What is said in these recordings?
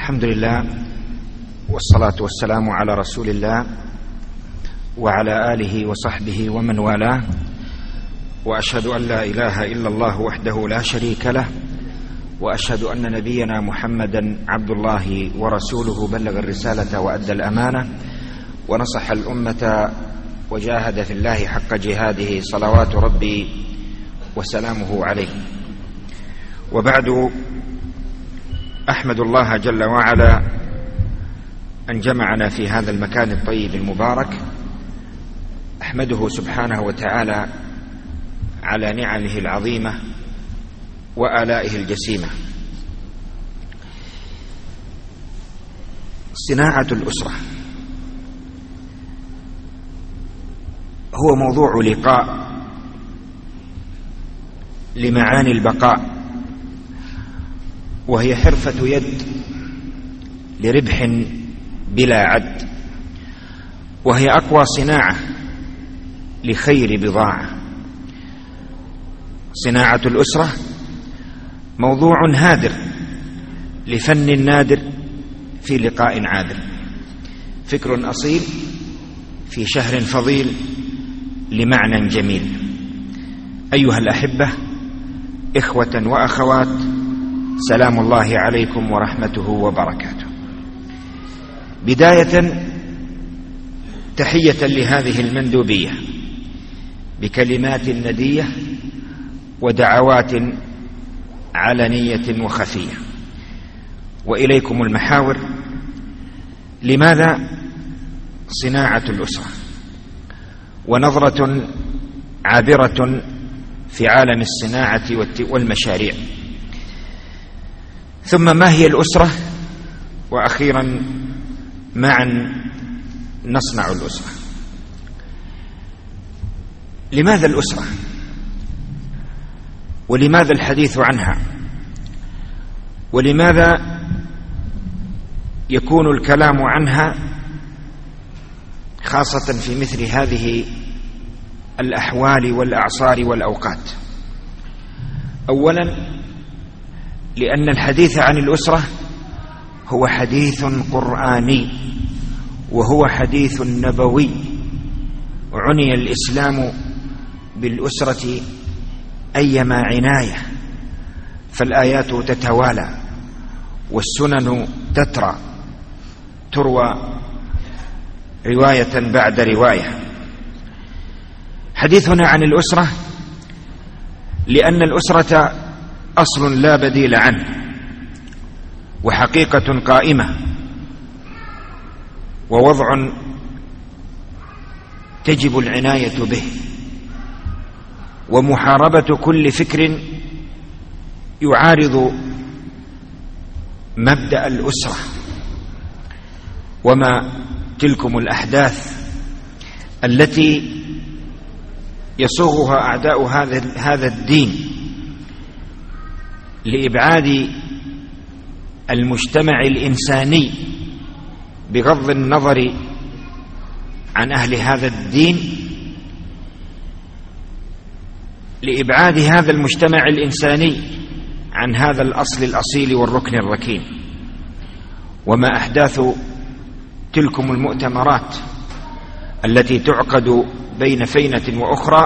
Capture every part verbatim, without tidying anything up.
الحمد لله والصلاة والسلام على رسول الله وعلى آله وصحبه ومن والاه، وأشهد أن لا إله إلا الله وحده لا شريك له، وأشهد أن نبينا محمدا عبد الله ورسوله، بلغ الرسالة وأدى الأمانة ونصح الأمة وجاهد في الله حق جهاده، صلوات ربي وسلامه عليه. وبعد، أحمد الله جل وعلا أن جمعنا في هذا المكان الطيب المبارك، أحمده سبحانه وتعالى على نعمه العظيمة وآلائه الجسيمة. صناعة الأسرة هو موضوع لقاء لمعاني البقاء، وهي حرفة يد لربح بلا عد، وهي أقوى صناعة لخير بضاعة. صناعة الأسرة موضوع هادر لفن نادر في لقاء عابر، فكر أصيل في شهر فضيل لمعنى جميل. أيها الأحبة، إخوة وأخوات، سلام الله عليكم ورحمته وبركاته. بداية، تحية لهذه المندوبية بكلمات ندية ودعوات علنية وخفية. وإليكم المحاور. لماذا صناعة الأسرة؟ ونظرة عابرة في عالم الصناعة والمشاريع. ثم ما هي الأسرة؟ وأخيرا معا نصنع الأسرة. لماذا الأسرة؟ ولماذا الحديث عنها؟ ولماذا يكون الكلام عنها خاصة في مثل هذه الأحوال والأعصار والأوقات؟ أولا، لأن الحديث عن الأسرة هو حديث قرآني، وهو حديث نبوي. عني الإسلام بالأسرة أيما عناية، فالآيات تتوالى والسنن تترى، تروى رواية بعد رواية. حديثنا عن الأسرة لأن الأسرة أصل لا بديل عنه، وحقيقة قائمة، ووضع تجب العناية به، ومحاربة كل فكر يعارض مبدأ الأسرة. وما تلكم الأحداث التي يصوغها أعداء هذا هذا الدين لإبعاد المجتمع الإنساني بغض النظر عن أهل هذا الدين، لإبعاد هذا المجتمع الإنساني عن هذا الأصل الأصيل والركن الركين. وما أحداث تلكم المؤتمرات التي تعقد بين فينة وأخرى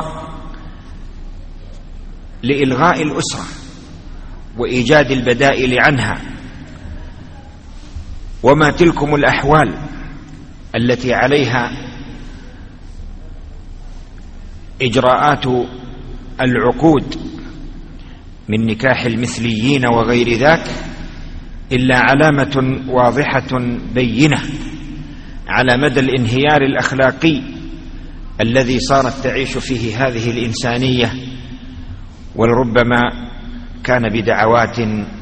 لإلغاء الأسرة وإيجاد البدائل عنها. وما تلكم الأحوال التي عليها إجراءات العقود من نكاح المثليين وغير ذاك إلا علامة واضحة بينة على مدى الانهيار الأخلاقي الذي صارت تعيش فيه هذه الإنسانية، ولربما كان بدعوات